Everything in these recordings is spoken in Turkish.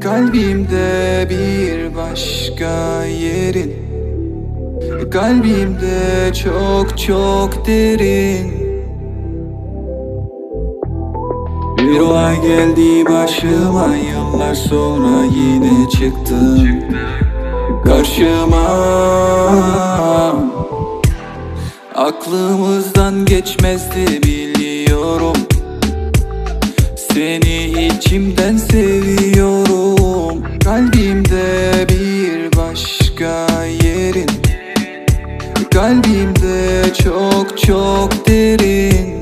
Kalbimde bir başka yerin, kalbimde çok çok derin. Bir olay geldi başıma, yıllar sonra yine çıktı karşıma. Aklımızdan geçmezdi biliyorum, seni içimden seviyorum. Kalbimde bir başka yerin, kalbimde çok çok derin.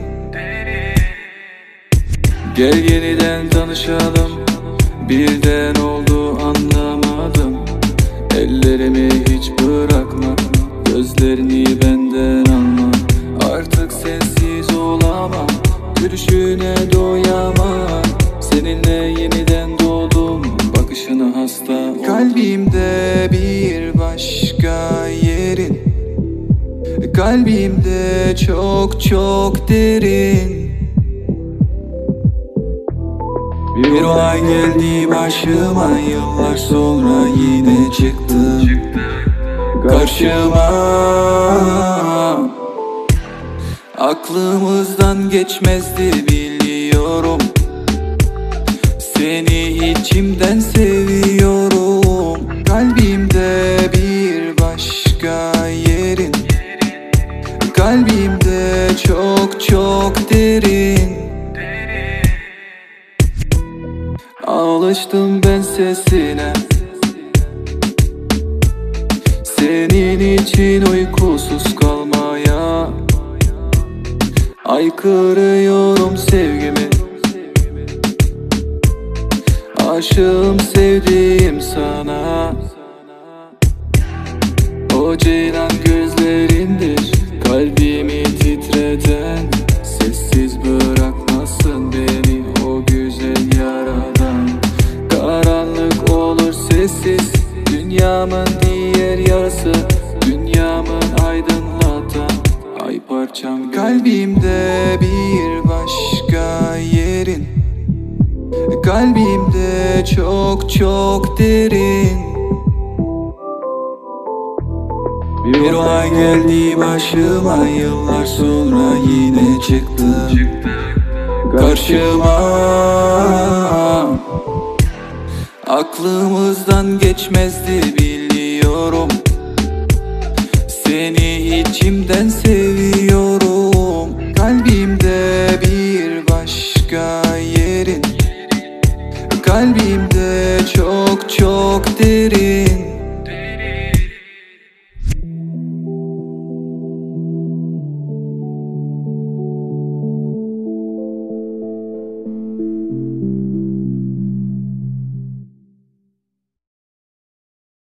Gel yeniden tanışalım, birden oldu anlamadım. Ellerimi hiç bırakma, gözlerini benden alma. Artık sensiz olamam, gülüşüne doyamam. Seninle yeniden doğdum, bakışına hasta oldum. Kalbimde bir başka yerin, kalbimde çok çok derin. Bir olay geldi başıma, yıllar sonra yine çıktı karşıma. Aklımızdan geçmezdi biliyorum, seni içimden seviyorum. Kalbimde bir başka yerin, kalbimde çok çok derin. Alıştım ben sesine, senin için uykusuz kalmaya. Aykırıyorum sevgimi, aşığım sevdiğim sana. O ceylan gözlerindir kalbimi titreten, sessiz bırakmasın beni o güzel yaradan. Karanlık olur sessiz, dünyamın diğer yarısı, dünyamın aydınlatan ay parçam. Kalbimde bir başka yerin, kalbimde çok çok derin. Bir olay geldi başıma, yıllar sonra yine çıktı karşıma. Aklımızdan geçmezdi biliyorum, seni içimden seviyorum. Kalbimde bir başka yerin, kalbimde çok çok derin.